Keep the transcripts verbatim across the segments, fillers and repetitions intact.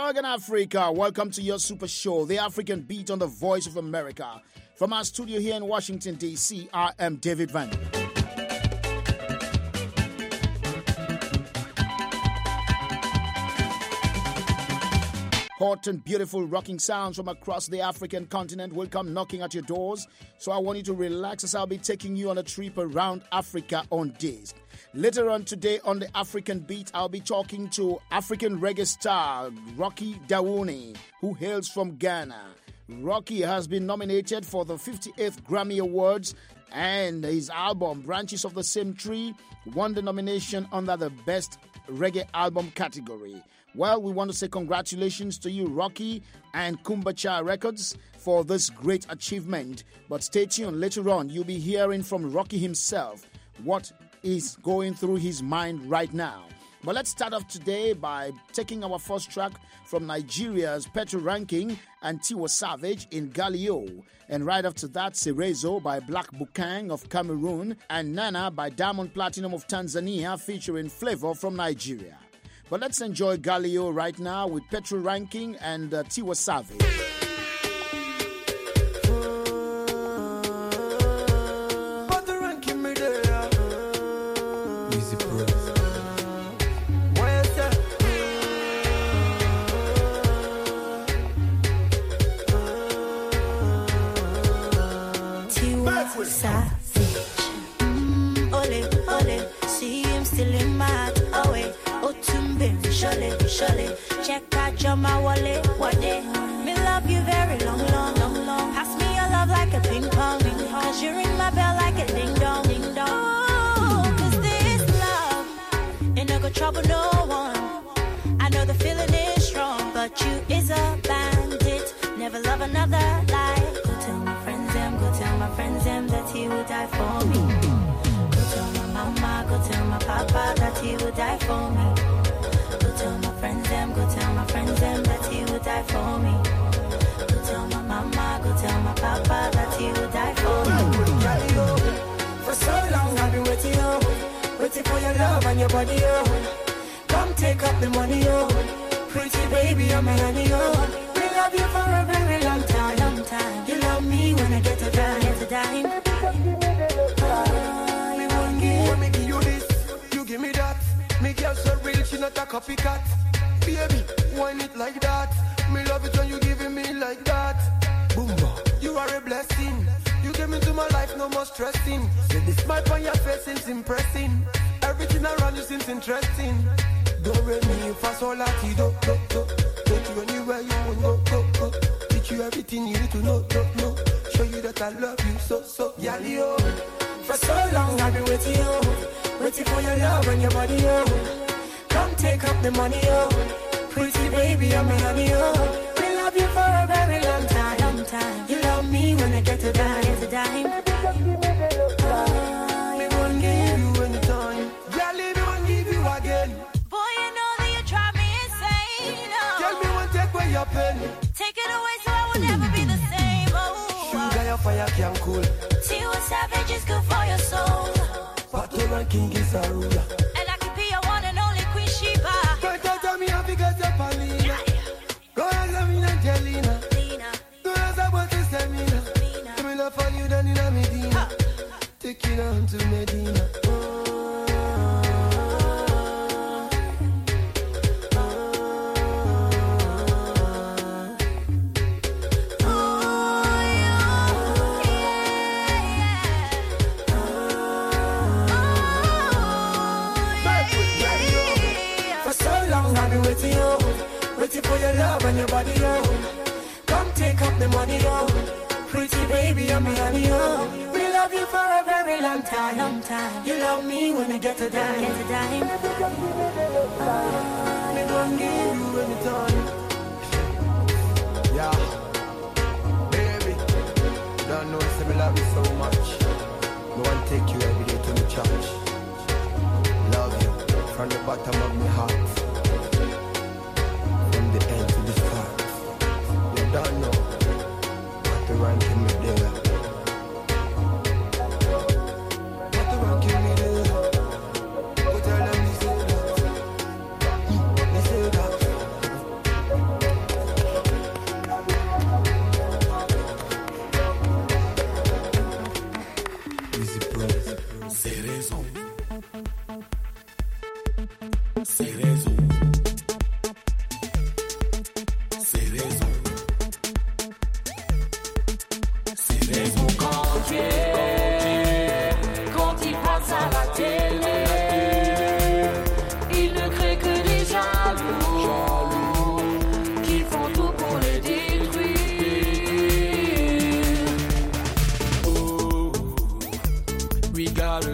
Morgan Africa, welcome to your super show, The African Beat on the Voice of America. From our studio here in Washington, D C, I am David Van. Hot and beautiful rocking sounds from across the African continent will come knocking at your doors. So I want you to relax as I'll be taking you on a trip around Africa on disc. Later on today on the African Beat, I'll be talking to African reggae star Rocky Dawuni, who hails from Ghana. Rocky has been nominated for the fifty-eighth Grammy Awards, and his album Branches of the Same Tree won the nomination under the Best Reggae Album category. Well, we want to say congratulations to you, Rocky, and Kumbacha Records for this great achievement. But stay tuned. Later on, you'll be hearing from Rocky himself what is going through his mind right now. But let's start off today by taking our first track from Nigeria's Petro Ranking and Tiwa Savage in Galileo. And right after that, Cerezo by Black Bukang of Cameroon and Nana by Diamond Platinum of Tanzania featuring Flavor from Nigeria. But let's enjoy Galileo right now with Petro Ranking and uh, Tiwa Savage. Check out your my wallet, what day? Me love you very long, long, long, long. Pass me your love like a ping pong, cause you ring my bell like a ding dong, ding dong. Oh, cause this love ain't no go trouble no one. I know the feeling is strong, but you is a bandit. Never love another life. Go tell my friends them, go tell my friends them that he would die for me. Go tell my mama, go tell my papa that he would die for me. Tell my friends them, go tell my friends them that he would die for me. Go tell my mama, go tell my papa that he would die for me. For so long I've been waiting, oh, waiting for your love and your body, oh. Come take up the money, oh. Pretty baby, I'm a honey, oh. We love you for a very long time, long time. You love me when I get to die, get to die. Oh, we won't give. When me give you this, you give me that. Me girl so real, she not a copycat. Baby, whine it like that. Me love it when you giving me like that. Boomba, you are a blessing. You came into my life, no more stressing. Say the smile on your face seems impressing. Everything around you seems interesting. Don't read me for so lucky, do, do, do. Take you anywhere you want, go, go, go. Teach you everything you need to know, do, know. Show you that I love you so, so, yeah, yo. For so long I've been waiting, oh. Waiting for your love and your body, oh. Come take up the money, oh. Pretty baby, I'm a honey, oh. We love you for a very long time, long time. You love me when I get to die, get to die. Oh, we won't give you any time. Girl, we won't give you again. Boy, you know that you drive me insane, oh. Tell me one take away your pen. Take it away so I will never be the same, oh. Sugar, your fire can cool. Tiwa Savage is good for your soul. Petro Ranking is a ruler. And I could be your one and only Queen Sheba. Don't tell me how because you're Paulina. Go ahead, I'm in Angelina. Go ahead, I'm going to Semina. Give me love for you, then in a Medina. Take it on to Medina. Waiting for your love and your body, oh. Come take up the money, oh. Pretty baby, I'm a honey, oh. We love you for a very long time, long time. You love me when I get to die, get to die. Oh, we gon' give you any time. Yeah, baby, don't know if I love you so much. No one take you every day to the church. Love you from the bottom of my heart. The end to the start. You don't know what the ranking me there. What the ranking me there. Go tell them me say that. Me say that.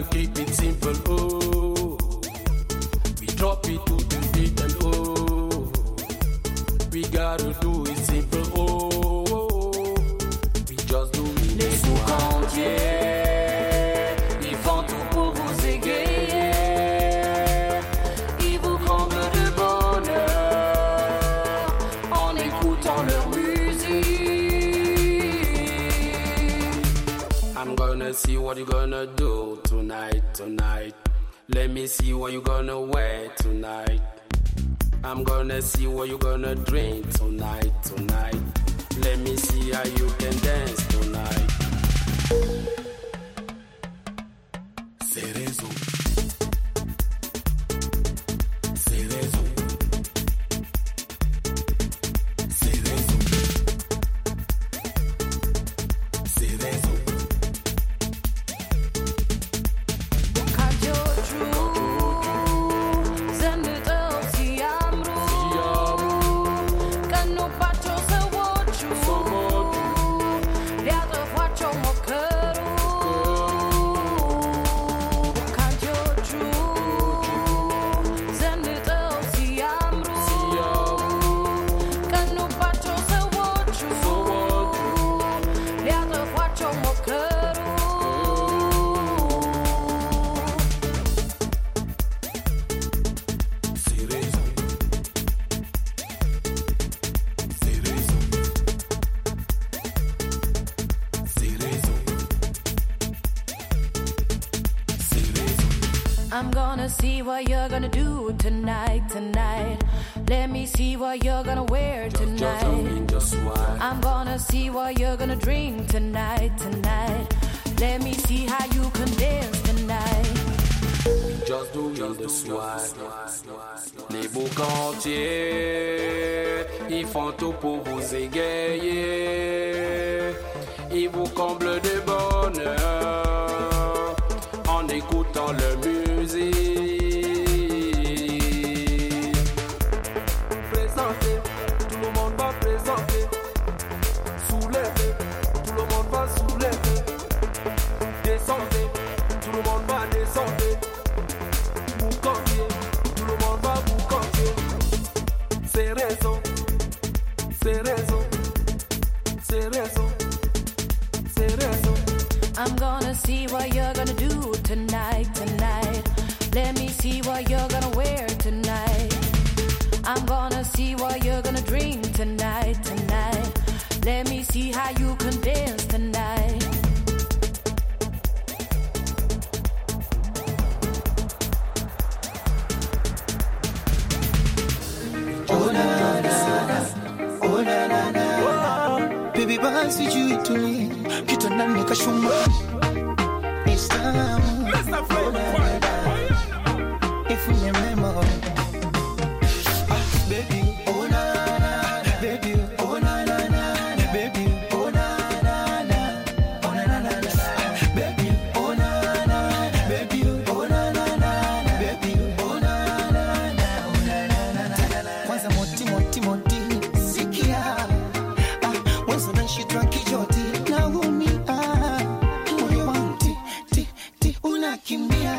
gotta keep it simple, oh. We drop it to the beat and oh. We gotta do it simple, oh. We just do it. Les sous-cantiers, ils font tout pour vous égayer. Ils vous comblent de bonheur en écoutant leur musique. I'm gonna see what you gonna do tonight, tonight. Let me see what you gonna wear tonight. I'm gonna see what you gonna drink tonight, tonight. Let me see how you can dance tonight. Cerezo. Cerezo. Cerezo. Cerezo. I'm gonna see what you're gonna do tonight, tonight. Let me see what you're gonna wear tonight. Just, just I'm gonna see what you're gonna drink tonight, tonight. Let me see how you can dance tonight. Just do just the swag. Les beaux cantiers, ils font tout pour vous égayer. Ils vous comblent de bonheur en écoutant leur musique. Présentez, tout le monde va présenter. Soulevez, tout le monde va soulever. Descendez, tout le monde va descendre. Vous campiez, tout le monde va vous campier. C'est raison, c'est raison, c'est raison, c'est raison. I'm gonna see what you're gonna do tonight, tonight. Let me see what you're gonna wear tonight. I'm gonna see what you're gonna drink tonight, tonight. Let me see how you can dance tonight. Oh na na na, oh na na na. Baby basi juu itulie, kitandani kashuma. It's time. Mister Fred, if you remember, ah baby, oh na na, baby, oh na na na, baby, oh na na na, oh na na na, baby, oh na na, baby, oh na na na, baby, oh na na na, oh na na na. Kwanza moti moti moti, sikia, ah, once then she drank it joti, now me ah, moyo wangu ti ti ti unakimbia.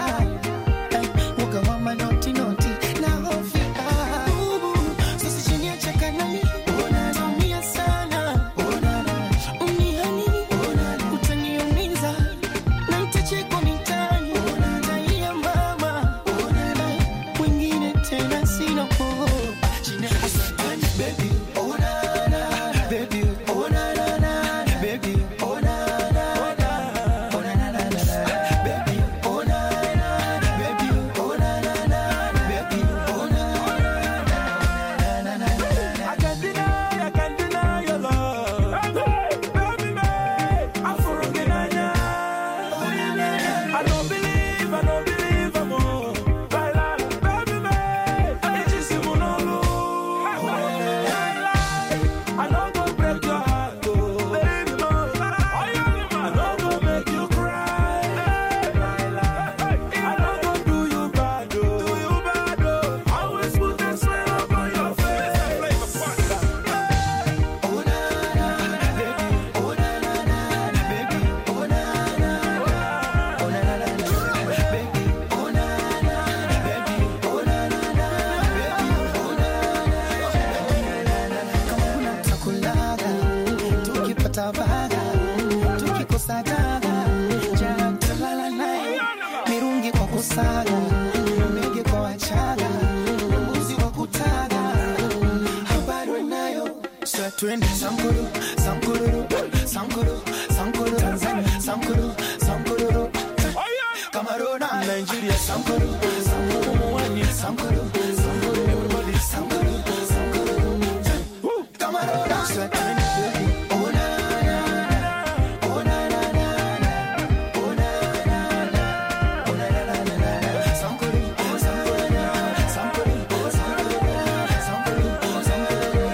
twende Sankuru, Sankuru, Sankuru, Sankuru, Tanzania, Sankuru, Sankuru, Cameroon, Nigeria, Sankuru, Sankuru, Sankuru, Sankuru, everybody, Sankuru, Sankuru, Cameroon, oh na na na, oh na na na, oh na na na, oh na na na na, Sankuru, Sankuru, Sankuru, Sankuru, Sankuru, Sankuru.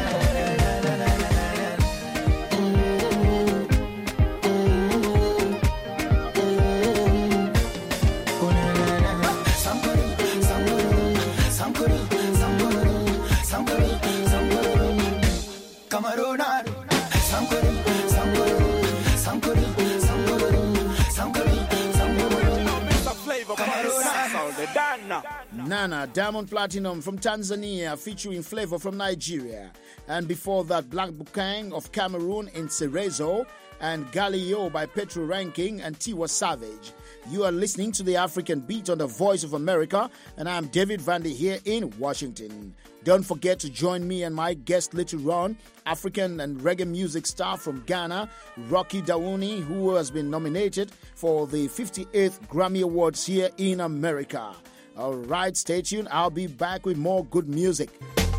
Nana, Diamond Platinum from Tanzania, featuring Flavor from Nigeria. And before that, Black Bukang of Cameroon in Cerezo, and Galileo by Petro Ranking and Tiwa Savage. You are listening to the African Beat on the Voice of America, and I'm David Vandy here in Washington. Don't forget to join me and my guest later on, African and reggae music star from Ghana, Rocky Dawouni, who has been nominated for the fifty-eighth Grammy Awards here in America. All right, stay tuned. I'll be back with more good music.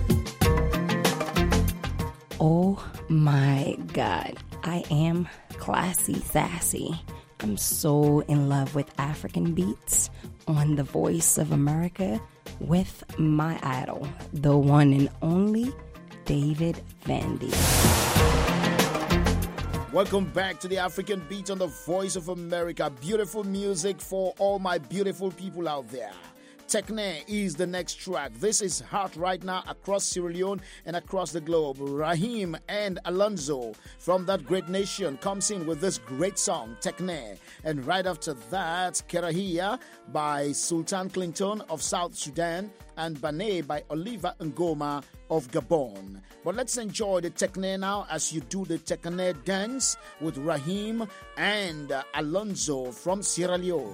Oh my God, I am classy sassy. I'm so in love with African beats on the Voice of America with my idol, the one and only David Vandy. Welcome back to the African Beat on the Voice of America. Beautiful music for all my beautiful people out there. Tekne is the next track. This is hot right now across Sierra Leone and across the globe. Raheem and Alonzo from that great nation comes in with this great song, Tekne. And right after that, Kerahia by Sultan Clinton of South Sudan and Bane by Oliver Ngoma of Gabon. But let's enjoy the Tekne now as you do the Tekne dance with Raheem and uh, Alonzo from Sierra Leone.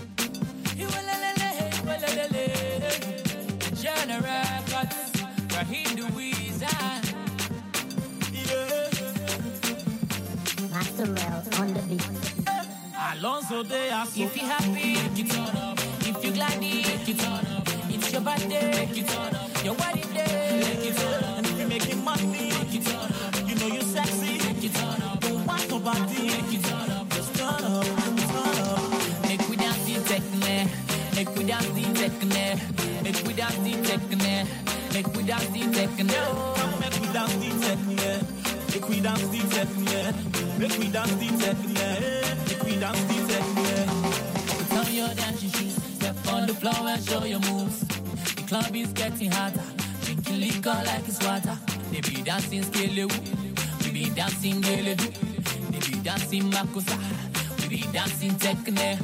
Master Mel on the beat. Alonso, they are so if you happy, make it turn up. If you glad, make it turn up. It's your birthday, make it turn up. Your wedding day, make it turn up. And if you're making money, make it turn up. You know you're sexy, make it turn up. Don't want nobody, make it turn up. Just turn up, turn up. Make we dance the techne, make we dance the techne, make we dance the techne, make we dance the techne. Come make we dance the techne, make we dance the techne, make we dance the techne, make we dance the techne. Put on your dancing shoes, step on the floor and show your moves. The club is getting hotter, drinking liquor like it's water. They be dancing skele, we be dancing gele do. They be dancing makosa, we be dancing techne.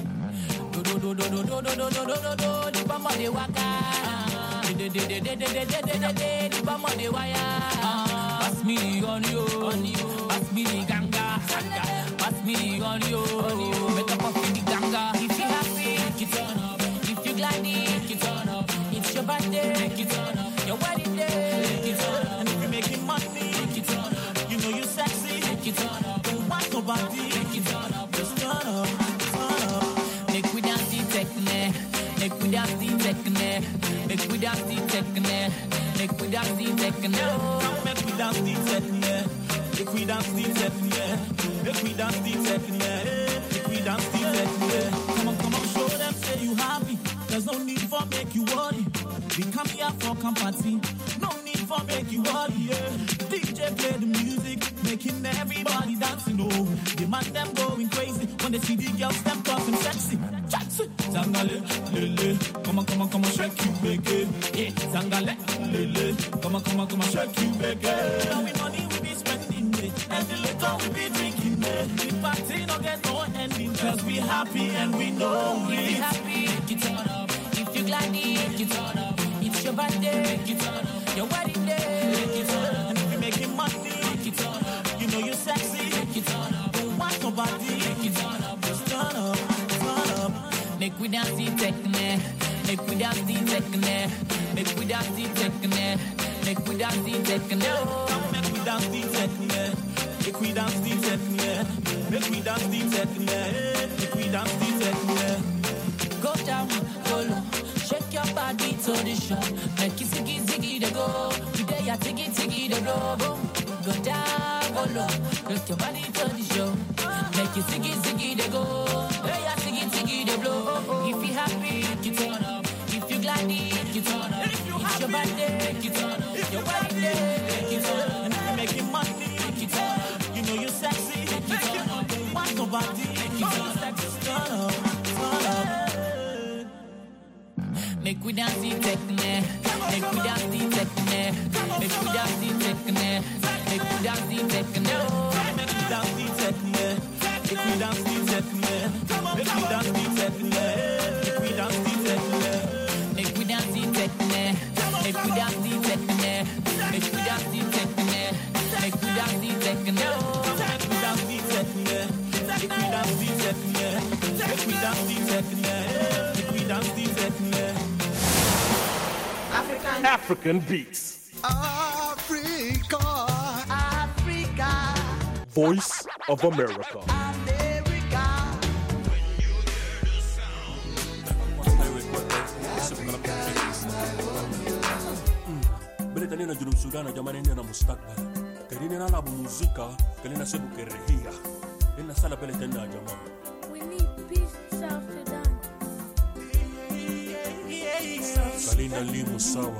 Do do do do do do do do do do do. The bama de waka, de de de de de de de de de de. The bama de waya. Pass me on you, on you. Pass me the ganga, ganga. Pass me on you, on you. Make up of the ganga. If you happy, make it turn up. If you glad, make it turn up. It's your birthday, make it turn up. Your wedding day, make it turn up. And if you're making money, make it turn up. You know you're sexy, make it turn up. Don't want nobody, make it turn up. Just turn up, turn up. Make we dance the techne, make we dance the techne, make we dance the techne, make we dance the techne. Come make we dance the techne, make we dance the techne, make we dance the techne, make we dance the techne. Come on, come on, show them say you happy. There's no need for make you worry. We come here for company, no need for make you worry. Yeah. D J play the music, making everybody dancing. Oh, the man them going crazy when they see the girls them talking sexy. Zangale, lele, come on, come on, come on, shake you, baby. Yeah, Zangale, lele, come on, come on, come on, shake you, baby. Now we money we be spending it, and the liquor we be drinking it. The party no get no ending, cause we happy and we know it. If you happy, make it turn up. If you glad, make it turn up. It's your birthday, make it turn up. Your wedding day, make it turn up. And if you're making money, make it turn up. You know you're sexy, make it turn up. Don't want nobody, make it turn up. Just turn up, turn up. Make we dance the techne, make we dance the techne, make we dance the techne, make we dance the techne. Come make we dance the technique. Make we dance the technique. Make we dance the technique. Make we dance the technique. Go down, go low. Shake your body to the show. Make it ziggy ziggy the go. Today ya tiggy tiggy the go. Go down, go low. Shake your body to the show. Make it ziggy ziggy the go. Today ya tiggy tiggy the blow. If you happy, you turn up. If you glad, you turn up. If your birthday, you turn up. Your wedding day, you turn up. And if you making money, you turn up. You know you're sexy, you turn up. Want nobody, you turn up. Turn up, turn up. Make we dance the technique. Make we dance the technique. Make we dance the technique. Make we dance the technique. Make we dance the technique. Make we dance the technique. Make we dance the technique. Make we dance the technique. Make we dance the technique. Make we dance the technique. Make we dance the technique. Make we dance the technique. Make we dance the technique. Make we dance the technique. Make we dance the technique. Make we dance the technique. African, African beats. Africa, Africa. Voice of America. America. Britannia junub Sudan jamani nina mustakbal. Kadini na labu muzika, kalina sebu kerehia. Ina sala bele tena jamani. We need peace, South Sudan. Kalina limu sawa.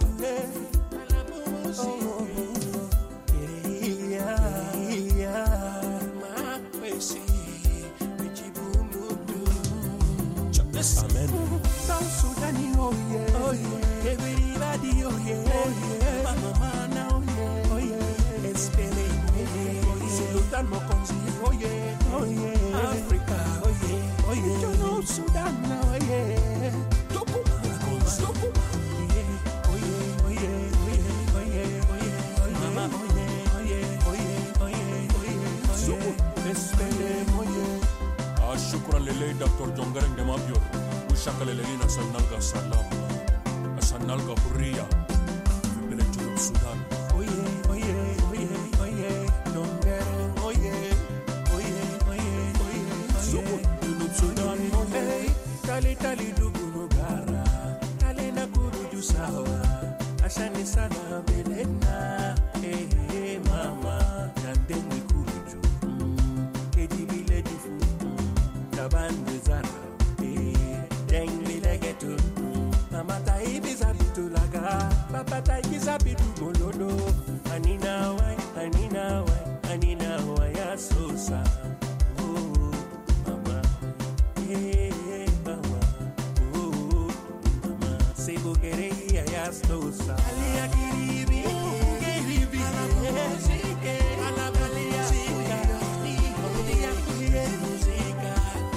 Amen. South Sudan, oh yeah, oh yeah. Everybody, oh yeah, oh yeah. Mama, mana, oh yeah, oh yeah. Espere, oh yeah. Sudan, Mokonzi, oh yeah, oh yeah. Africa, oh yeah, oh yeah. You know Sudan, oh yeah. Tokuma, Tokuma, oh yeah, oh yeah, oh yeah, oh yeah, oh yeah, oh yeah, oh yeah. Mama, oh yeah, oh yeah, oh yeah, oh yeah, oh yeah. Zubu, espere, oh yeah. Shukran lele Doctor Jongareng de Mabior. Ushaka lele na sanalga salam. Sanalga huria. Bele junub Sudan. Oh yeah, oh yeah, oh yeah, oh yeah. Jongareng, oh yeah, oh yeah, oh yeah, oh yeah. Zubu junub Sudan. Oh hey, tali tali duguru gara. Tali na kuru jusawa. Ashani sana belena. Hey hey mama, nandeni kuruju. Keji bile jifu. Bandizana, eh, deng milegetu, amata ibizabitu laga, papata ibizabitu molodo, anina wai, anina wai, anina wai asosa, oh, mama, eh, mama, oh, mama, sebo kereia asosa, alia kiribi, kiribi, sike, alabalia, sika, olia kuye, sika.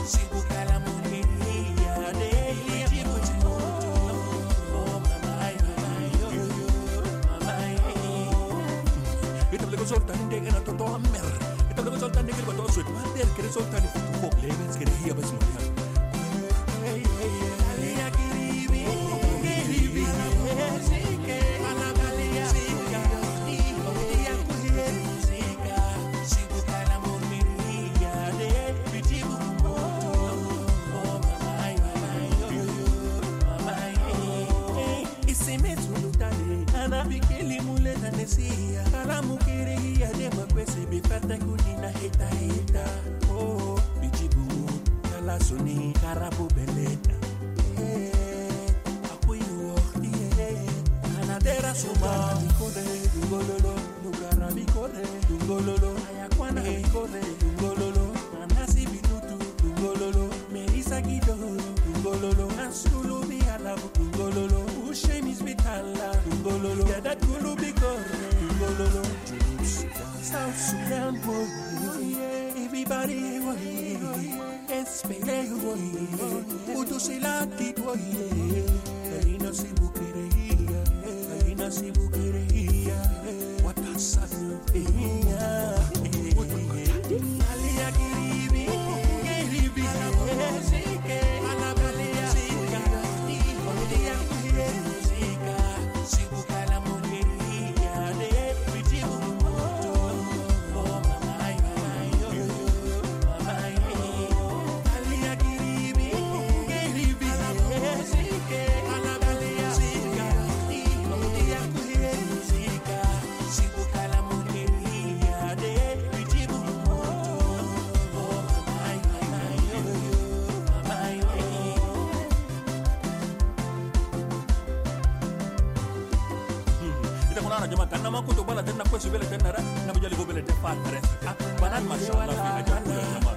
Soltan de gana to amer. Ito ko soltan de ko to sweet. Mader ke soltan de ko levels ke hiya bas mo yan. Hey hey alia kiribi kiribi sike ala balia sika ni odia kuye sika sibu kala murmiria de bitibu mo oh mama mama yo mama eh isime tulutale ana bikeli mule tanesia kala mukiri kwese bifata kunina heta heta oh bijibu kala suni karabu beleta eh akuyo eh anadera suma bikode dungololo nugara bikode dungololo ayakwana bikode dungololo anasi bitutu dungololo merisa gido dungololo asulu biala dungololo ushemis bitala dungololo dada kulu bikore dungololo South Sudan, boy, oh yeah, everybody, oh yeah, espere, oh yeah, utu silati, oh yeah, Karina Sibukereia, Karina Sibukereia, watasanu, eh, alia kiribi, kiribi, sike, alabalia, sika, odia kuye, sika, sibukala mukeria, de, bitibu, makana makuto bala tena kwesu bele tena ra na bujali go bele te fatare banan mashallah fi ajabu ya jama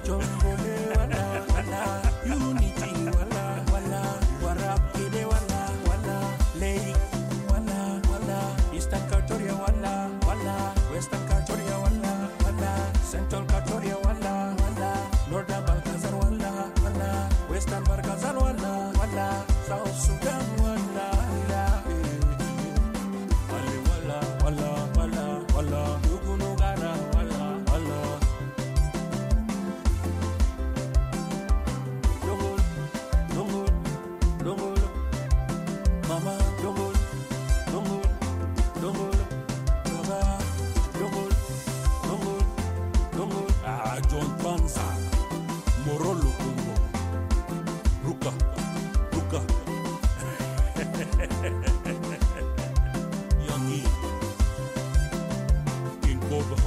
unity wala wala warab kide wala wala lay wala wala eastern Katoria wala wala western Katoria wala wala central Katoria wala wala northern Balkazar wala wala western Balkazar wala wala south Sudan wala wala wala wala wala wala yugunu gara wala wala dongol dongol dongol mama dongol dongol dongol baba dongol dongol dongol ah John Panza Morolo Congo Ruka Ruka Yangi King Cobra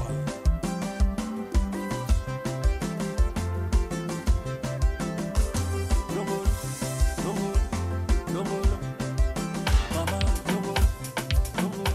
Dongol Dongol Dongol Mama Dongol Dongol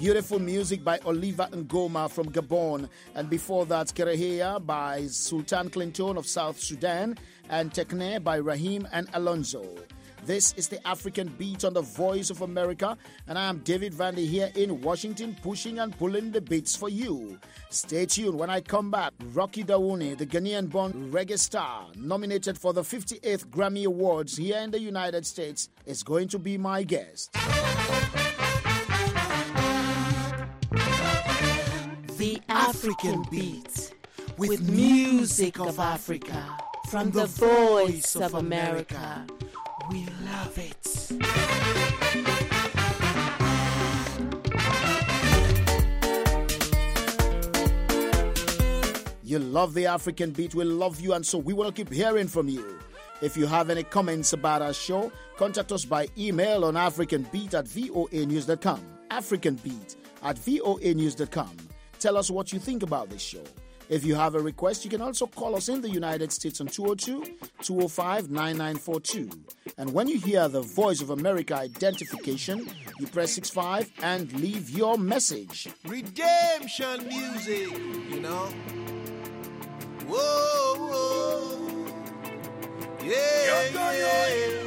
Beautiful music by Oliver Ngoma from Gabon. And before that, Kereheya by Sultan Clinton of South Sudan and Tekne by Rahim and Alonzo. This is the African Beat on the Voice of America, and I am David Vandy here in Washington, pushing and pulling the beats for you. Stay tuned when I come back. Rocky Dawouni, the Ghanaian-born reggae star, nominated for the fifty-eighth Grammy Awards here in the United States, is going to be my guest. The African Beat, with music of Africa, from the Voice of America. We love it. You love the African Beat, we love you, and so we want to keep hearing from you. If you have any comments about our show, contact us by email on africanbeat at voa news dot com. africanbeat at voa news dot com. Tell us what you think about this show. If you have a request, you can also call us in the United States on two oh two, two oh five, nine nine four two. And when you hear the Voice of America identification, you press six five and leave your message. Redemption music, you know. Whoa, whoa. Yeah, yeah.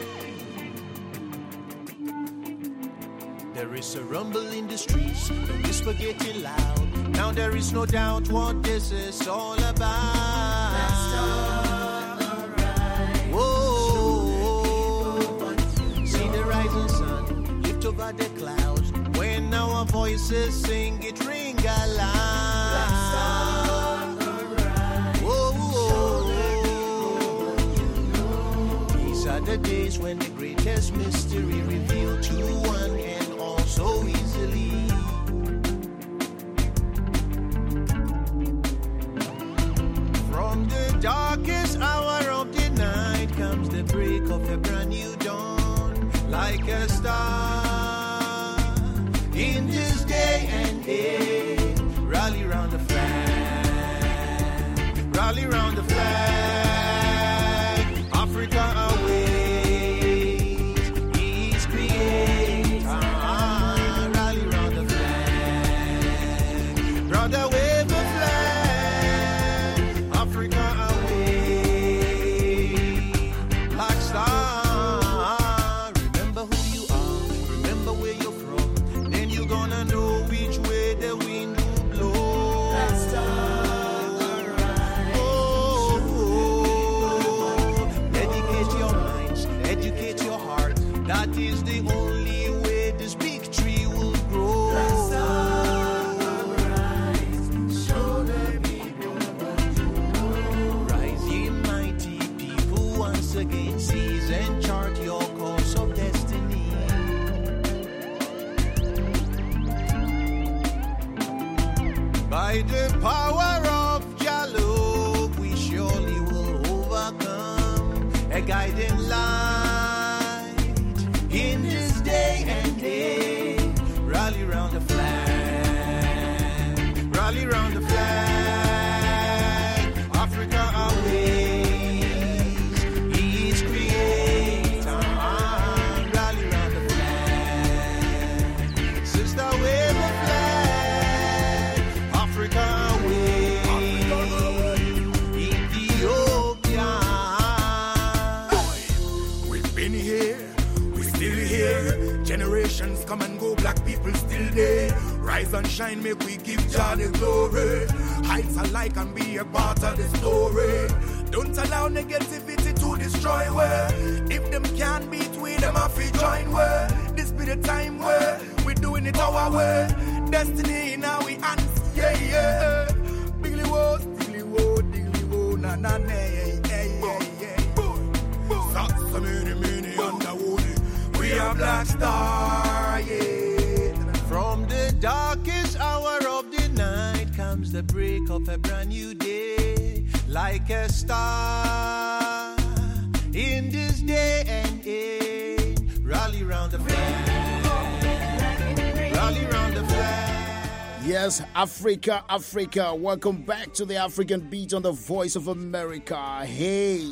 There is a rumble in the streets, the whisper getting loud. Now there is no doubt what this is all about. Let's talk, alright. Whoa, see the rising sun lift over the clouds. When our voices sing, it ring aloud. Let's talk, alright. Whoa, these are the days when the greatest mystery revealed to one and all so easily. From the darkest hour of the night comes the break of a brand new dawn. Like a star in this day and age. Rally round the flag. Rally round the flag. Africa awaits. He's created. Ah, rally round the flag. Brother, wave the flag. Africa away. Black star. Remember who you are. Remember where you're from. Then you're gonna know which way the wind will blow. Black star. Oh, oh. Dedicate your minds. Educate your heart. That is the only way this big tree will grow. Black star. Show the people what you know. Rise ye mighty people once again. Seize and chart your course of destiny. By the power of Jalo, we surely will overcome. A guiding light in this day and age. Rally round the flag. Rally round the flag. Africa awaits. He is creator. Rally round the flag. Sister, wave the flag. Africa awaits. Ethiopia. We've been here, we're still here. Generations come and go, black people still there. Rise and shine, make we give Jah the glory. Heights alike and be a part of the story. Don't allow negativity to destroy where. If them can't beat we, them have to join where. This be the time where we doing it our way. Destiny in our hands, yeah, yeah. Biggly wo, stiggly wo, diggly wo, na na na, yeah, yeah, yeah, yeah. Socks, many, many underwood. We are Black Star, yeah. From the darkest hour of the night comes the break of a brand new day. Like a star in this day and age. Rally round the flag. Rally round the flag. Yes, Africa, Africa. Welcome back to the African Beat on the Voice of America. Hey,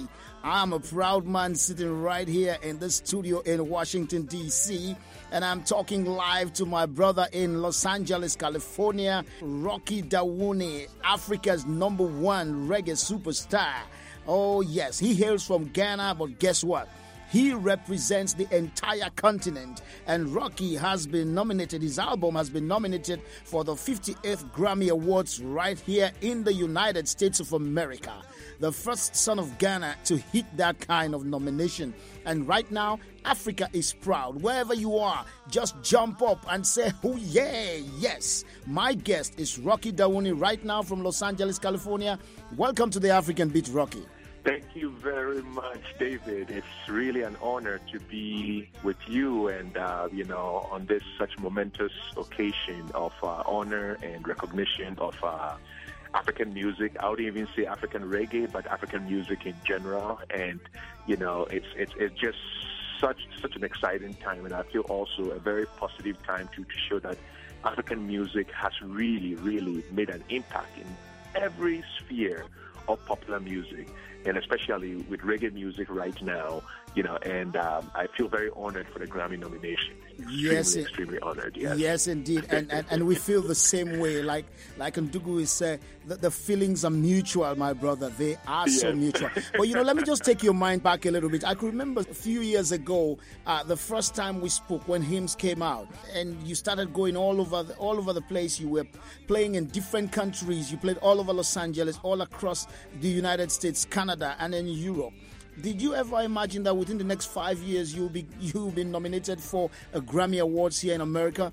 I'm a proud man sitting right here in the studio in Washington, D C, and I'm talking live to my brother in Los Angeles, California, Rocky Dawuni, Africa's number one reggae superstar. Oh, yes, he hails from Ghana, but guess what? He represents the entire continent, and Rocky has been nominated, his album has been nominated for the fifty-eighth Grammy Awards right here in the United States of America. The first son of Ghana to hit that kind of nomination. And right now, Africa is proud. Wherever you are, just jump up and say, oh yeah, yes. My guest is Rocky Dawuni right now from Los Angeles, California. Welcome to the African Beat, Rocky. Thank you very much, David. It's really an honor to be with you and, uh, you know, on this such momentous occasion of uh, honor and recognition of uh, African music. I would even say African reggae, but African music in general. And, you know, it's it's, it's just such such an exciting time. And I feel also a very positive time to, to show that African music has really, really made an impact in every sphere of popular music, and especially with reggae music right now, you know, and um, I feel very honored for the Grammy nomination. Extremely, yes, extremely honored. Yes, yes indeed, and, and and we feel the same way. Like like Ndugu is said, the, the feelings are mutual, my brother. They are yes. so mutual. But you know, let me just take your mind back a little bit. I can remember a few years ago, uh, the first time we spoke when Hymns came out, and you started going all over the, all over the place. You were playing in different countries. You played all over Los Angeles, all across the United States, Canada, and in Europe. Did you ever imagine that within the next five years you'll be you'll be nominated for a Grammy Awards here in America?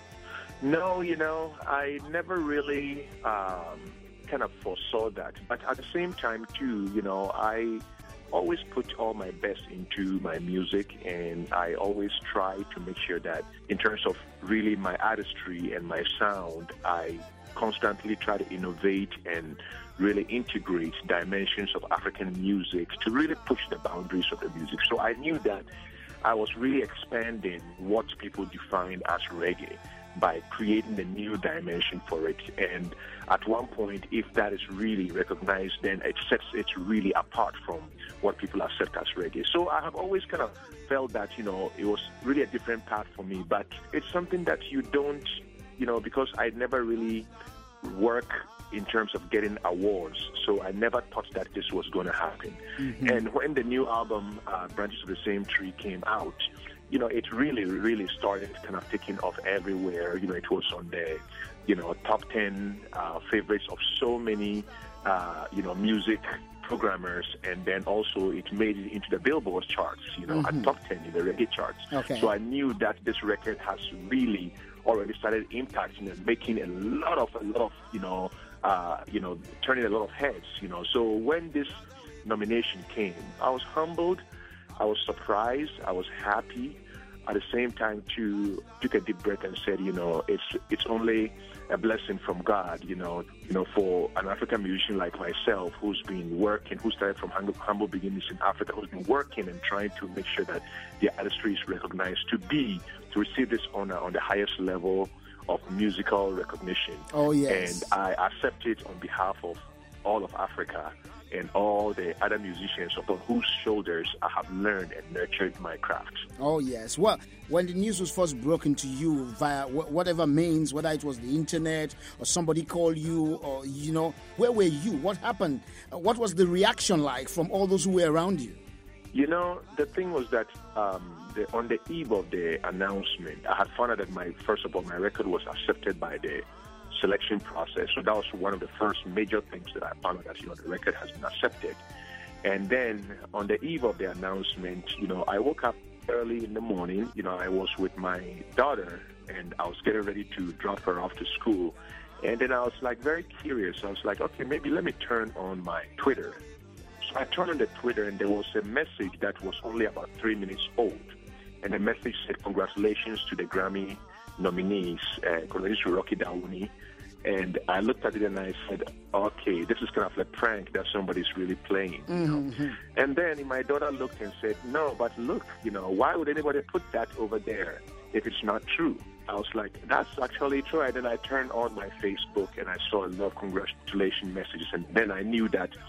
No, you know, I never really um, kind of foresaw that. But at the same time, too, you know, I always put all my best into my music, and I always try to make sure that in terms of really my artistry and my sound, I constantly try to innovate and really integrate dimensions of African music to really push the boundaries of the music. So I knew that I was really expanding what people define as reggae by creating a new dimension for it. And at one point, if that is really recognized, then it sets it really apart from what people accept as reggae. So I have always kind of felt that, you know, it was really a different path for me, but it's something that you don't, you know, because I never really work in terms of getting awards, so I never thought that this was going to happen. Mm-hmm. And when the new album, uh, Branches of the Same Tree, came out, you know, it really, really started kind of taking off everywhere. You know, it was on the, you know, top ten uh, favorites of so many, uh, you know, music programmers, and then also it made it into the Billboard charts, you know, mm-hmm. at top ten in the reggae charts. Okay. So I knew that this record has really already started impacting and making a lot of, a lot of, you know, uh, you know, turning a lot of heads, you know. So when this nomination came, I was humbled, I was surprised, I was happy. At the same time, too, took a deep breath and said, you know, it's it's only a blessing from God, you know, you know, for an African musician like myself who's been working, who started from humble, humble beginnings in Africa, who's been working and trying to make sure that the artistry is recognized, to be, to receive this honor on the highest level of musical recognition. Oh, yes. And I accept it on behalf of all of Africa and all the other musicians upon whose shoulders I have learned and nurtured my craft. Oh, yes. Well, when the news was first broken to you via whatever means, whether it was the internet or somebody called you or, you know, where were you? What happened? What was the reaction like from all those who were around you? You know, the thing was that um, the, on the eve of the announcement, I had found out that my, first of all, my record was accepted by the selection process. So that was one of the first major things that I found out, that, you know, the record has been accepted. And then on the eve of the announcement, you know, I woke up early in the morning. You know, I was with my daughter and I was getting ready to drop her off to school. And then I was like very curious. I was like, okay, maybe let me turn on my Twitter. So I turned on the Twitter and there was a message that was only about three minutes old. And the message said, congratulations to the Grammy nominees, uh, congratulations to Rocky Dawuni. And I looked at it and I said, okay, this is kind of a prank that somebody's really playing. You know? Mm-hmm. And then my daughter looked and said, no, but look, you know, why would anybody put that over there if it's not true? I was like, that's actually true. And then I turned on my Facebook and I saw a lot of congratulation messages. And then I knew that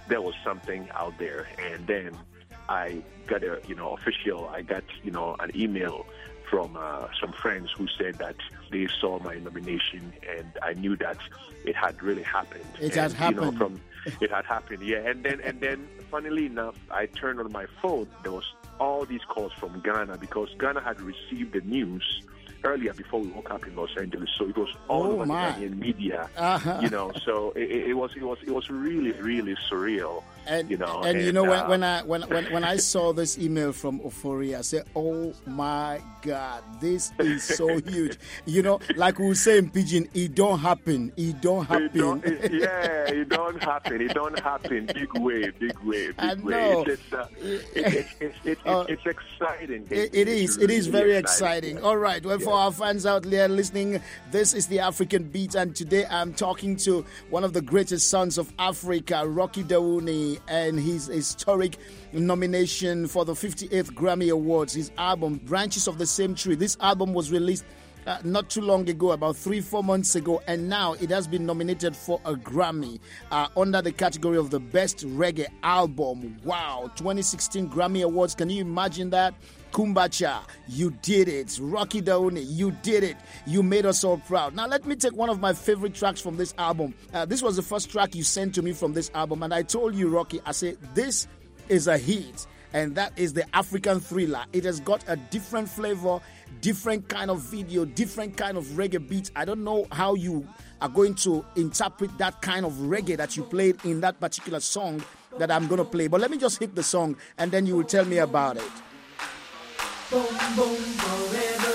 there was something out there. And then I got a, you know, official, I got, you know, an email from uh, some friends who said that they saw my nomination, and I knew that it had really happened. It and, had happened. You know, from, it had happened, yeah. And then, and then, funnily enough, I turned on my phone. There was all these calls from Ghana, because Ghana had received the news earlier before we woke up in Los Angeles, so it was all Oh, over the my. Ghanaian media, Uh-huh. you know. So it, it was, it was, it was really, really surreal, And you know. and, you know when, uh, when I when, when when I saw this email from Euphoria, I said, "Oh my God, this is so huge." You know, like we say in Pidgin, it don't happen. It don't happen. It don't, it, yeah, it don't happen. It don't happen. Big way, big way, big I way. know. It's, it's, uh, it, it's, it's, it's, Uh, it's exciting. It, it is. It is really very exciting. All right. Well, for Yeah. our fans out there listening, this is the African Beat, and today I'm talking to one of the greatest sons of Africa, Rocky Dawouni, and his historic nomination for the fifty-eighth Grammy Awards. His album, Branches of the Same Tree. This album was released Uh, not too long ago, about three, four months ago, and now it has been nominated for a Grammy uh, under the category of the Best Reggae Album. Wow, twenty sixteen Grammy Awards. Can you imagine that? Kumbacha, you did it. Rocky Dawouni, you did it. You made us all proud. Now, let me take one of my favorite tracks from this album. Uh, this was the first track you sent to me from this album, and I told you, Rocky, I said, this is a hit. And that is the African Thriller. It has got a different flavor, different kind of video, different kind of reggae beat. I don't know how you are going to interpret that kind of reggae that you played in that particular song that I'm going to play. But let me just hit the song, and then you will tell me about it. Boom, boom, forever.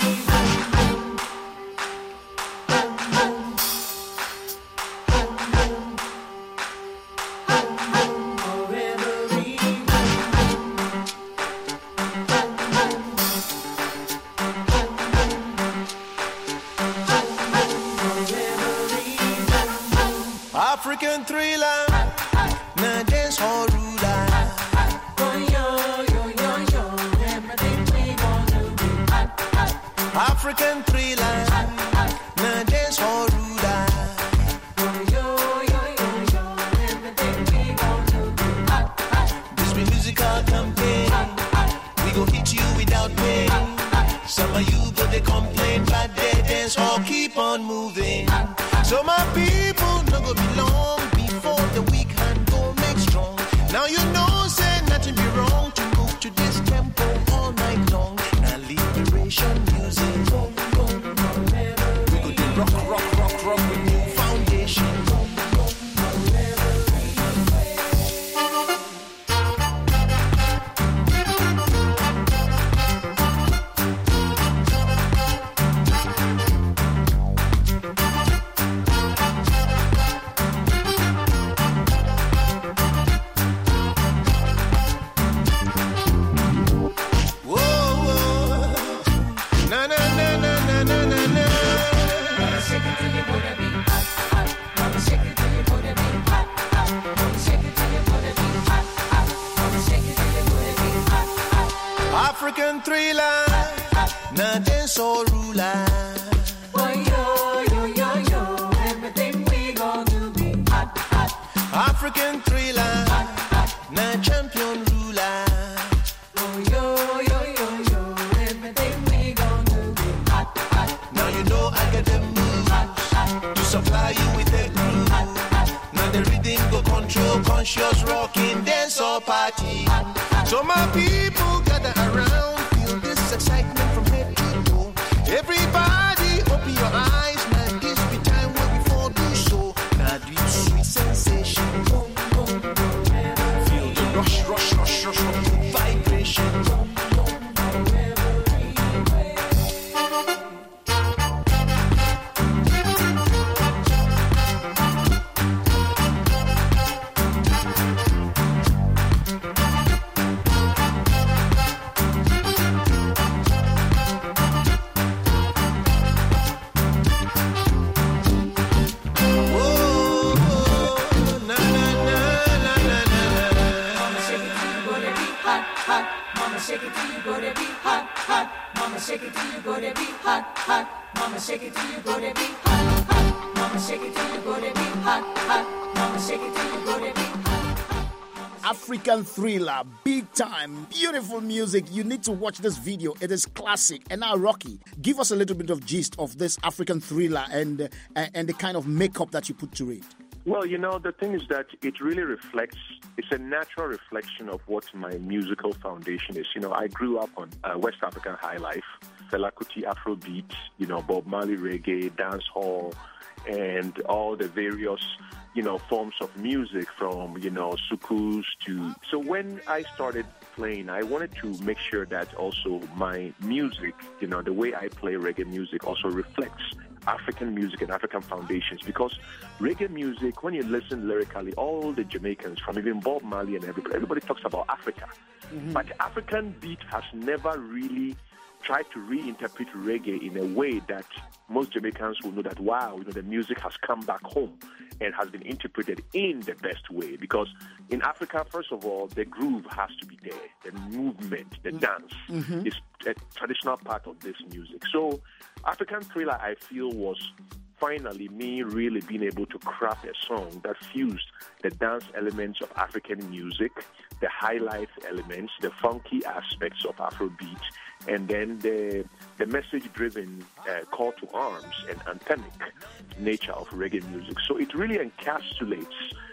African Thriller, na dance hall ruler. African Thriller, na dance hall ruler. This be musical campaign, we go hit you without pain. Some of you go they complain, but they dance hall keep on moving. So my people no go be long before the weak hand go make strong. Now you know say nothing be wrong to move to this tempo all night long. Now liberation music. We go do rock, rock, rock, rock with new foundation. African Thriller, na dance all ruler. Oh, yo, yo, yo, yo, everything we gonna be hot, hot. African Thriller, na champion ruler. Oh, yo, yo, yo, yo, everything we gonna be hot, hot. Now you know I got the moves to supply you with the groove. Now the rhythm go control conscious rocking dance or party. So my people gather around, feel this excitement from head to toe. Everybody open your eyes, man, this be time when we fall do so. Now this sweet sensation, feel the rush, rush, rush, rush, rush, vibration. shake it till you go to be hot, hot. Mama, shake it till you go to be hot, hot. Mama, shake it till you go to be hot, hot. Mama, shake it till you go to be hot, hot. Mama, shake it till you go to be hot. African Thriller, big time, beautiful music. You need to watch this video. It is classic. And now, Rocky, give us a little bit of gist of this African Thriller and uh, and the kind of makeup that you put to it. Well, you know, the thing is that it really reflects, it's a natural reflection of what my musical foundation is. You know, I grew up on uh, West African high life, Fela Kuti Afrobeat, you know, Bob Marley reggae, dancehall, and all the various, you know, forms of music from, you know, sukus to... So when I started playing, I wanted to make sure that also my music, you know, the way I play reggae music also reflects African music and African foundations, because reggae music, when you listen lyrically, all the Jamaicans, from even Bob Marley and everybody, everybody talks about Africa. Mm-hmm. But African beat has never really tried to reinterpret reggae in a way that most Jamaicans will know that, wow, you know, the music has come back home and has been interpreted in the best way. Because in Africa, first of all, the groove has to be there. The movement, the mm-hmm. dance mm-hmm. is a traditional part of this music. So African Thriller, I feel, was finally me really being able to craft a song that fused the dance elements of African music, the high life elements, the funky aspects of Afrobeat, and then the the message-driven uh, call to arms and anthemic nature of reggae music. So it really encapsulates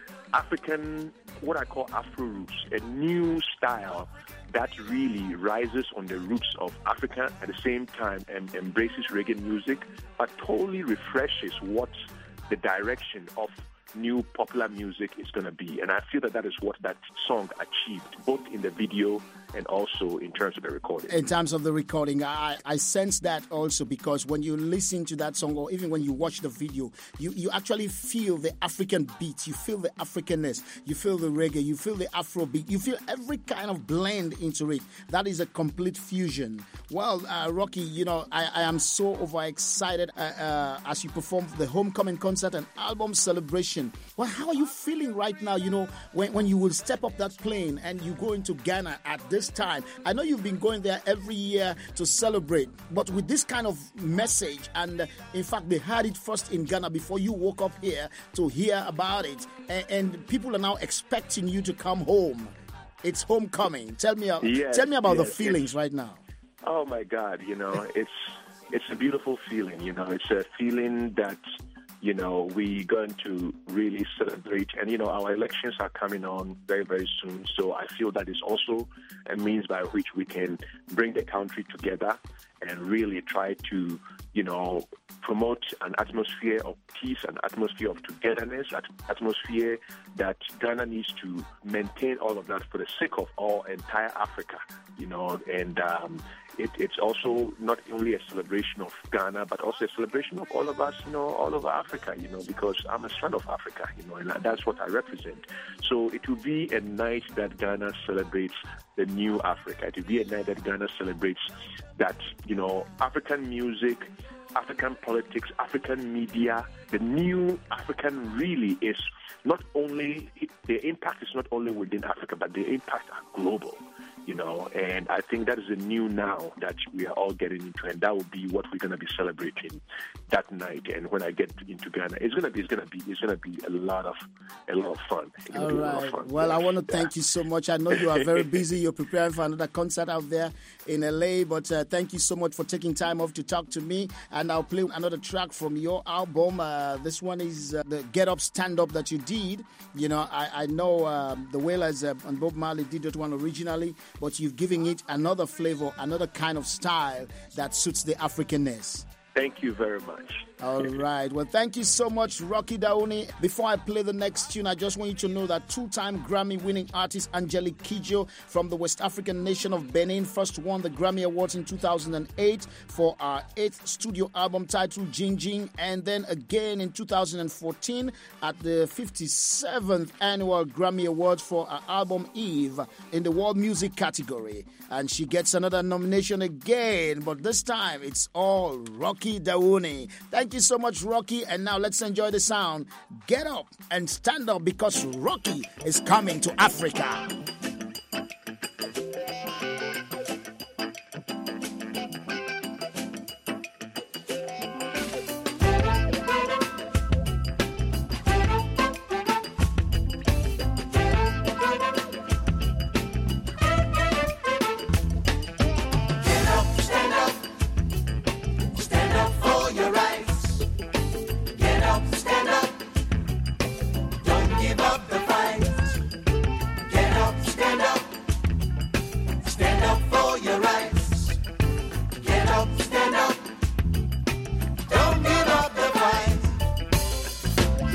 African, what I call Afro roots, a new style that really rises on the roots of Africa at the same time and embraces reggae music, but totally refreshes what the direction of new popular music is going to be. And I feel that that is what that song achieved, both in the video and also in terms of the recording. In terms of the recording, I, I sense that also, because when you listen to that song or even when you watch the video, you, you actually feel the African beats, you feel the Africanness, you feel the reggae, you feel the Afro beat, you feel every kind of blend into it. That is a complete fusion. Well, uh, Rocky, you know, I, I am so overexcited uh, uh, as you perform the homecoming concert and album celebration. Well, how are you feeling right now, you know, when, when you will step up that plane and you go into Ghana at this time? I know you've been going there every year to celebrate, but with this kind of message, and uh, in fact, they had it first in Ghana before you woke up here to hear about it, and, and people are now expecting you to come home. It's homecoming. Tell me, uh, yes, tell me about yes, the feelings right now. Oh my God, you know, it's it's a beautiful feeling. You know, it's a feeling that, you know, we're going to really celebrate. And, you know, our elections are coming on very, very soon. So I feel that is also a means by which we can bring the country together and really try to, you know, promote an atmosphere of peace, an atmosphere of togetherness, an atmosphere that Ghana needs to maintain all of that for the sake of all entire Africa, you know, and um, it, it's also not only a celebration of Ghana, but also a celebration of all of us, you know, all over Africa, you know, because I'm a son of Africa, you know, and that's what I represent. So it will be a night that Ghana celebrates the new Africa. It will be a night that Ghana celebrates that, you know, African music, African politics, African media, the new African really is not only, the impact is not only within Africa, but the impact are global, you know, and I think that is the new now that we are all getting into, and that will be what we're going to be celebrating that night. And when I get into Ghana, it's going to be, it's going to be, it's going to be a lot of, a lot of fun. It's all be right. A lot of fun. Well, yeah. I want to thank yeah. you so much. I know you are very busy. You're preparing for another concert out there in L A, but uh, thank you so much for taking time off to talk to me. And I'll play another track from your album. Uh, this one is uh, the Get Up, Stand Up that you did. You know, I, I know uh, the Wailers uh, and Bob Marley did that one originally, but you've given it another flavor, another kind of style that suits the Africanness. Thank you very much. All right. Well, thank you so much, Rocky Daouni. Before I play the next tune, I just want you to know that two-time Grammy-winning artist Angelique Kidjo from the West African nation of Benin first won the Grammy Awards in two thousand eight for our eighth studio album titled Jing Jing, and then again in two thousand fourteen at the fifty-seventh Annual Grammy Awards for our album Eve in the World Music category. And she gets another nomination again, but this time it's all Rocky Daouni. Thank you so much, Rocky. And now let's enjoy the sound. Get up and stand up, because Rocky is coming to Africa.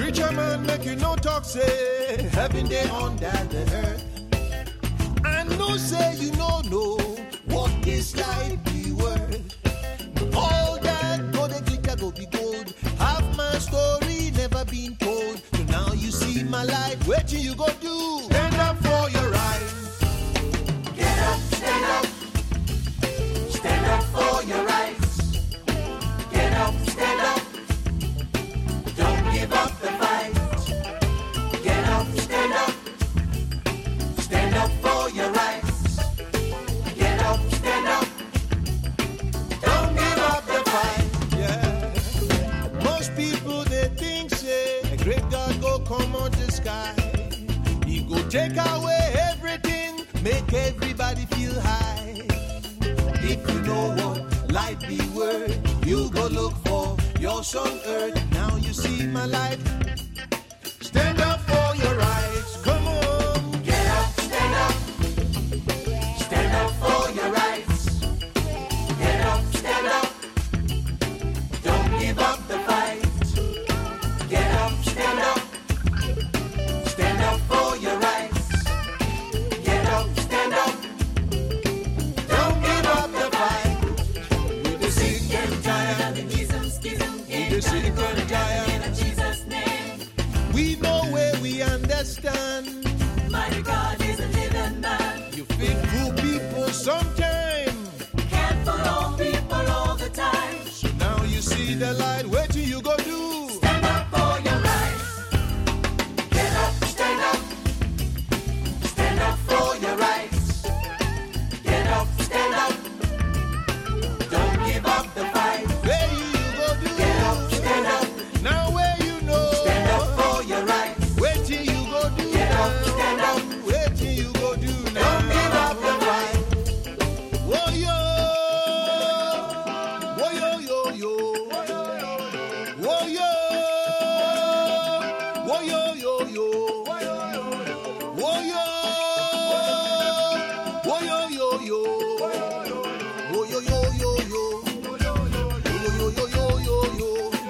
Preacher man, make you no talk, say heaven day under the earth. I know say you no know what this life be worth. All that go the glitter go be gold. Half my story never been told. So now you see my light. What do you go do? Stand up for your rights. Get up, stand up. Stand up for your rights. Get up, stand up. Don't give up the fight. Get up, stand up. Stand up for your rights. Get up, stand up. Don't give up the fight. Yeah. Most people they think say a great God go come on the sky. He go take away everything, make everybody feel high. If you know what life be worth, you go look for your sun earth. Now you see my light. Stand up for your rights. Come on. Get up, stand up. Stand up for your rights. Get up, stand up. Don't give up the fight. Get up, stand up. Stand up for your rights. Get up, stand up. Don't give up the fight. With the sick and tired, with the sick and tired. We know where we understand. Mighty God is a living man. You feel cool people sometime. Can't follow people all the time. So now you see the light. Where do you go do? Stand up for your rights. Get up, stand up. Stand up for your rights. Get up, stand up. Don't give up the fight. Where you go do? Get up, stand up. Now where you know? Stand up for your rights. Where do you go do? Get up, stand up. Where do you go do now? Don't give up the fight. Whoa yo, whoa yo yo yo, whoa yo, whoa yo yo yo, whoa yo, whoa yo yo yo, whoa yo yo yo yo, whoa yo yo yo yo yo.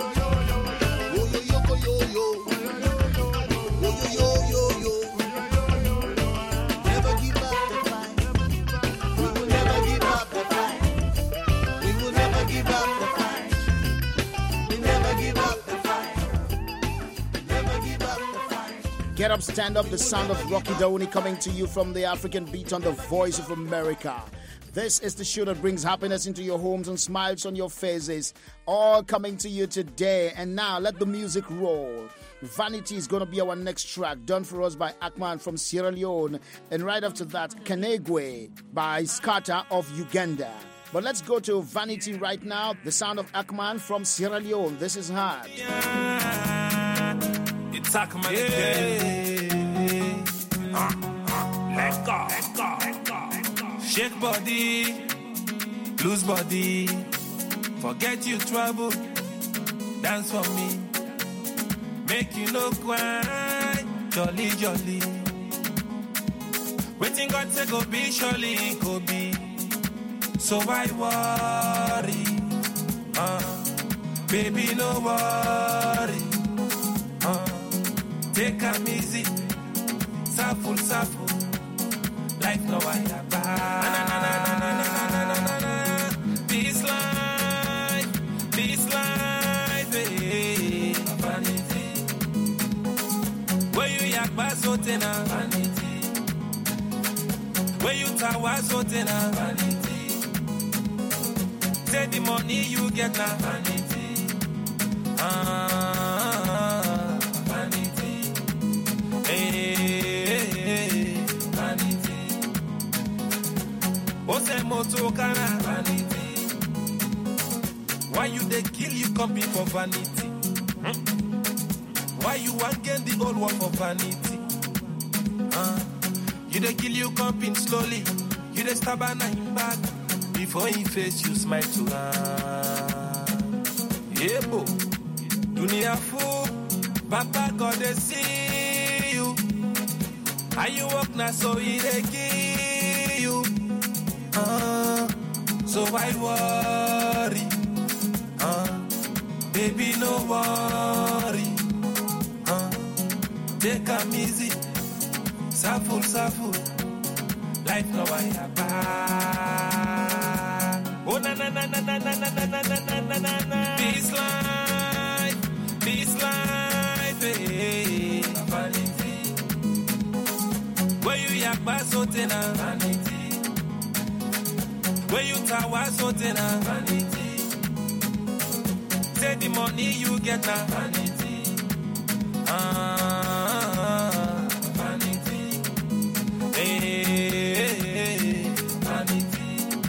Never give up the fight. We will never give up the fight. We will never give up the fight. We never give up the fight. Never give up the fight. Get up, stand up, the sound of Rocky Dauni coming to you from the African Beat on the Voice of America. This is the show that brings happiness into your homes and smiles on your faces. All coming to you today. And now let the music roll. Vanity is going to be our next track, done for us by Akman from Sierra Leone. And right after that, Kanegwe by Skata of Uganda. But let's go to Vanity right now. The sound of Akman from Sierra Leone. This is hard. Yeah. It's Akman again. Uh, uh, let's go, let's go, let's go. Shake body, lose body, forget you trouble, dance for me, make you look wide, jolly jolly. Waiting God say go be, surely go be, so why worry, uh, baby no worry, uh, take a easy, suffer, suffer. Life no wonder bad. This life, this life, eh. Vanity. Where you yak basotena, vanity. Where you tawa sotena, vanity. Say the money you get na, vanity. Ah, vanity. Hey, vanity. Ose moto kana vanity. Why you they kill you company for vanity? Hmm? Why you again the old one for vanity? Uh, you they kill you company slowly. You they stab an him back. Before he face you smile to her. Yeah, bo. Dunia fool. Papa God they see you. How you walk now so he they kill you. Uh, so why worry? Uh, baby, no worry. Uh, take am easy. Saful, saful. Life no wire back. Oh na na na na na na na na na na na na na. This life, this life, hey. Vanity. Where you yak basote na vanity. Where you tawa sote na vanity. Say the money you get na vanity. Ah, vanity. Hey, vanity.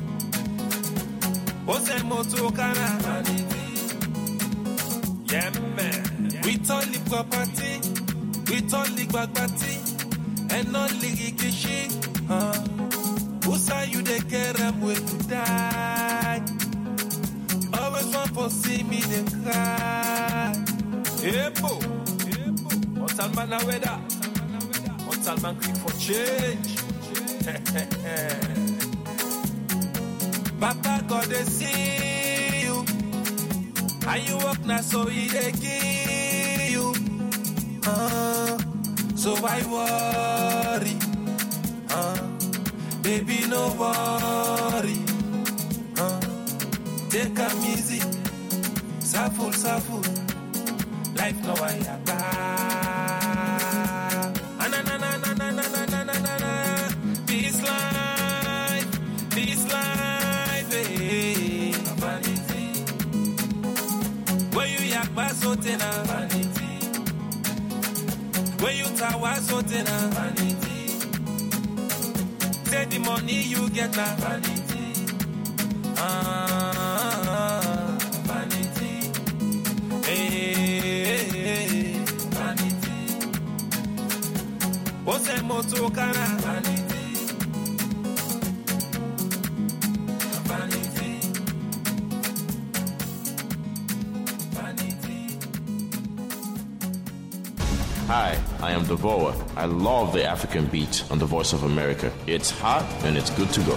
Ose moto kana vanity. Yeah, man. We told the property, we told the bagbati, and not the kishi. Uh, who say you they care them way to die? Always want to see me they cry. Epo, what's all man away that? What's all man quick for change? Papa God they see you, and you walk now so he they give you. Uh, so why worry? Uh, baby no worry. Uh, take am easy, saful, saful. Life no wire back. Ah, na na na na na na na na na na. This life, this life, hey. Vanity. Where you yak basote na vanity. Where you tawa sote na vanity. Say the money you get na vanity. Ah, vanity. Hey, vanity. Ose moto kana vanity. Vanity. Vanity. Hi, I am Devoa. I love the African beat on the Voice of America. It's hot and it's good to go.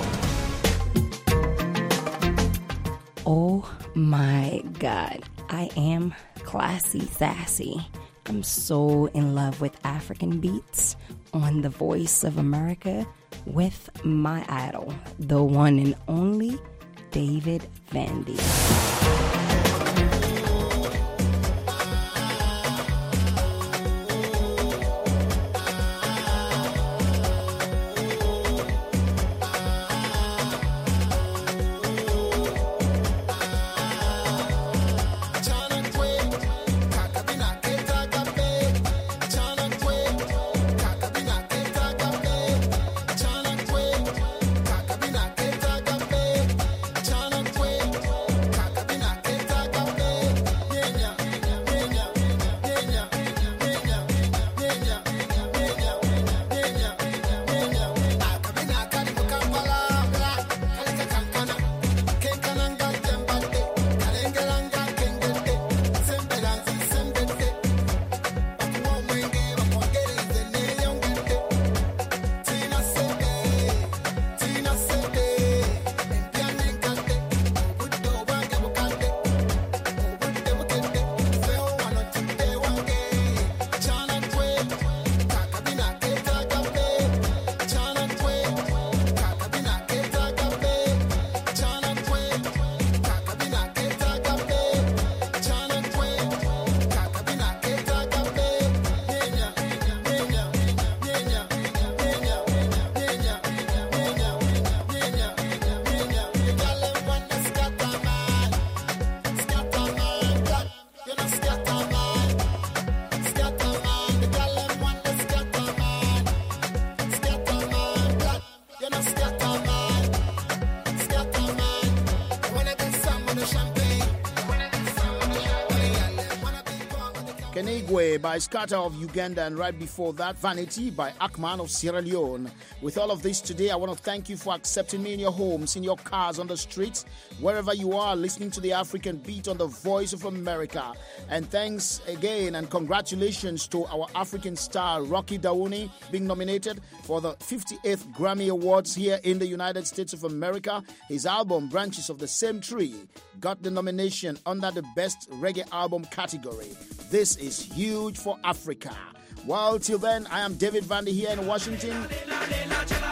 Oh my God, I am classy sassy. I'm so in love with African beats on the Voice of America with my idol, the one and only David Vandy. Kenegwe by Scatter of Uganda, and right before that, Vanity by Akman of Sierra Leone. With all of this today, I want to thank you for accepting me in your homes, in your cars, on the streets, wherever you are, listening to the African Beat on the Voice of America. And thanks again and congratulations to our African star, Rocky Dauni, being nominated for the fifty-eighth Grammy Awards here in the United States of America. His album, Branches of the Same Tree, got the nomination under the Best Reggae Album category. This is huge for Africa. Well, till then, I am David Vander here in Washington.